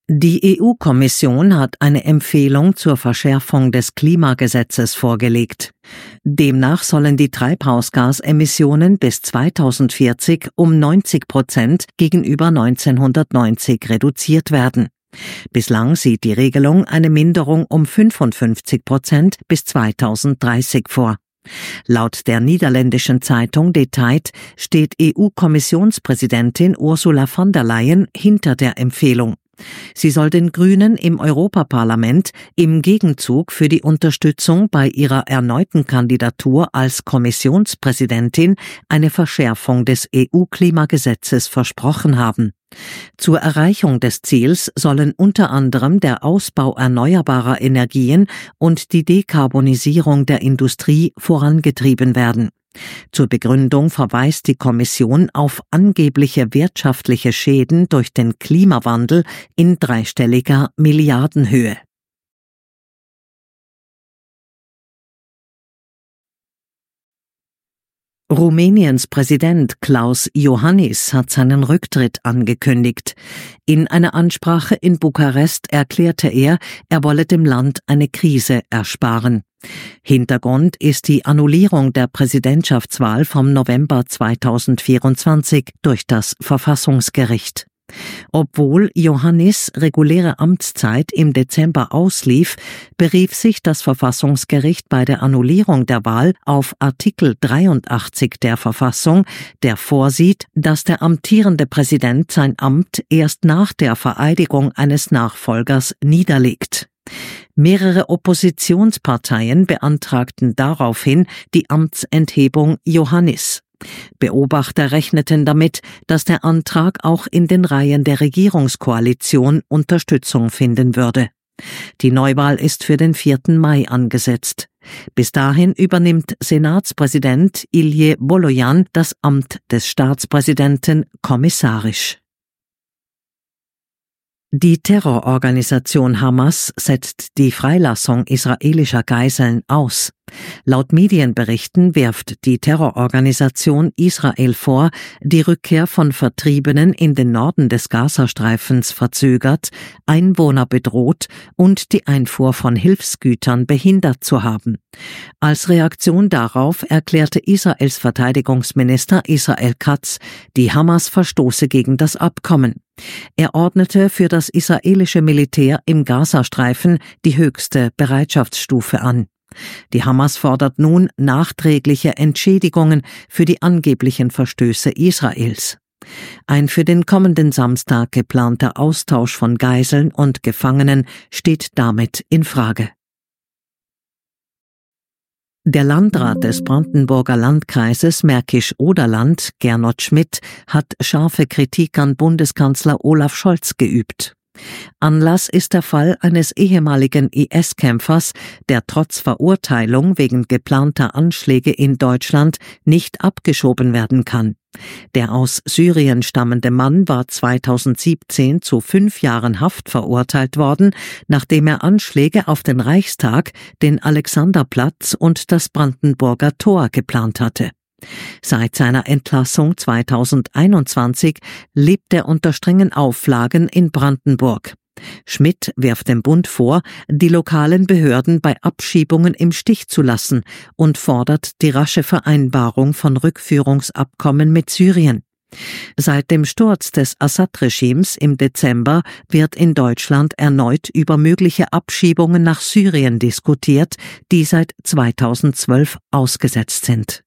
Die EU-Kommission hat eine Empfehlung zur Verschärfung des Klimagesetzes vorgelegt. Demnach sollen die Treibhausgasemissionen bis 2040 um 90% gegenüber 1990 reduziert werden. Bislang sieht die Regelung eine Minderung um 55% bis 2030 vor. Laut der niederländischen Zeitung De Tijd steht EU-Kommissionspräsidentin Ursula von der Leyen hinter der Empfehlung. Sie soll den Grünen im Europaparlament im Gegenzug für die Unterstützung bei ihrer erneuten Kandidatur als Kommissionspräsidentin eine Verschärfung des EU-Klimagesetzes versprochen haben. Zur Erreichung des Ziels sollen unter anderem der Ausbau erneuerbarer Energien und die Dekarbonisierung der Industrie vorangetrieben werden. Zur Begründung verweist die Kommission auf angebliche wirtschaftliche Schäden durch den Klimawandel in dreistelliger Milliardenhöhe. Rumäniens Präsident Klaus Iohannis hat seinen Rücktritt angekündigt. In einer Ansprache in Bukarest erklärte er wolle dem Land eine Krise ersparen. Hintergrund ist die Annullierung der Präsidentschaftswahl vom November 2024 durch das Verfassungsgericht. Obwohl Iohannis' reguläre Amtszeit im Dezember auslief, berief sich das Verfassungsgericht bei der Annullierung der Wahl auf Artikel 83 der Verfassung, der vorsieht, dass der amtierende Präsident sein Amt erst nach der Vereidigung eines Nachfolgers niederlegt. Mehrere Oppositionsparteien beantragten daraufhin die Amtsenthebung Iohannis'. Beobachter rechneten damit, dass der Antrag auch in den Reihen der Regierungskoalition Unterstützung finden würde. Die Neuwahl ist für den 4. Mai angesetzt. Bis dahin übernimmt Senatspräsident Ilije Bolojan das Amt des Staatspräsidenten kommissarisch. Die Terrororganisation Hamas setzt die Freilassung israelischer Geiseln aus. Laut Medienberichten wirft die Terrororganisation Israel vor, die Rückkehr von Vertriebenen in den Norden des Gazastreifens verzögert, Einwohner bedroht und die Einfuhr von Hilfsgütern behindert zu haben. Als Reaktion darauf erklärte Israels Verteidigungsminister Israel Katz, die Hamas verstoße gegen das Abkommen. Er ordnete für das israelische Militär im Gazastreifen die höchste Bereitschaftsstufe an. Die Hamas fordert nun nachträgliche Entschädigungen für die angeblichen Verstöße Israels. Ein für den kommenden Samstag geplanter Austausch von Geiseln und Gefangenen steht damit in Frage. Der Landrat des Brandenburger Landkreises Märkisch-Oderland, Gernot Schmidt, hat scharfe Kritik an Bundeskanzler Olaf Scholz geübt. Anlass ist der Fall eines ehemaligen IS-Kämpfers, der trotz Verurteilung wegen geplanter Anschläge in Deutschland nicht abgeschoben werden kann. Der aus Syrien stammende Mann war 2017 zu 5 Jahren Haft verurteilt worden, nachdem er Anschläge auf den Reichstag, den Alexanderplatz und das Brandenburger Tor geplant hatte. Seit seiner Entlassung 2021 lebt er unter strengen Auflagen in Brandenburg. Schmidt wirft dem Bund vor, die lokalen Behörden bei Abschiebungen im Stich zu lassen und fordert die rasche Vereinbarung von Rückführungsabkommen mit Syrien. Seit dem Sturz des Assad-Regimes im Dezember wird in Deutschland erneut über mögliche Abschiebungen nach Syrien diskutiert, die seit 2012 ausgesetzt sind.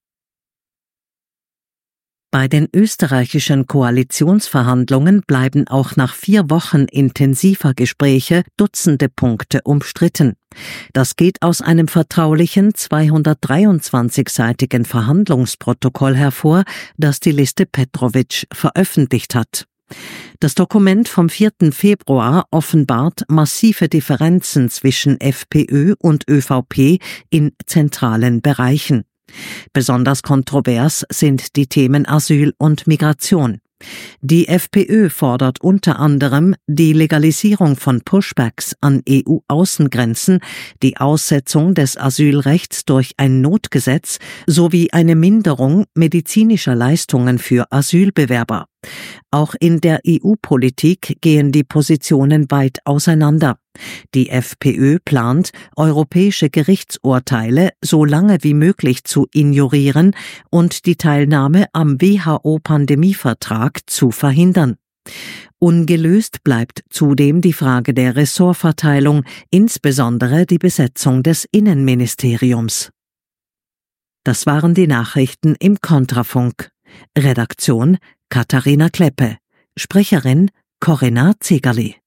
Bei den österreichischen Koalitionsverhandlungen bleiben auch nach 4 Wochen intensiver Gespräche Dutzende Punkte umstritten. Das geht aus einem vertraulichen 223-seitigen Verhandlungsprotokoll hervor, das die Liste Petrovic veröffentlicht hat. Das Dokument vom 4. Februar offenbart massive Differenzen zwischen FPÖ und ÖVP in zentralen Bereichen. Besonders kontrovers sind die Themen Asyl und Migration. Die FPÖ fordert unter anderem die Legalisierung von Pushbacks an EU-Außengrenzen, die Aussetzung des Asylrechts durch ein Notgesetz sowie eine Minderung medizinischer Leistungen für Asylbewerber. Auch in der EU-Politik gehen die Positionen weit auseinander. Die FPÖ plant, europäische Gerichtsurteile so lange wie möglich zu ignorieren und die Teilnahme am WHO-Pandemievertrag zu verhindern. Ungelöst bleibt zudem die Frage der Ressortverteilung, insbesondere die Besetzung des Innenministeriums. Das waren die Nachrichten im Kontrafunk. Redaktion Katharina Kleppe. Sprecherin Corinna Zegerli.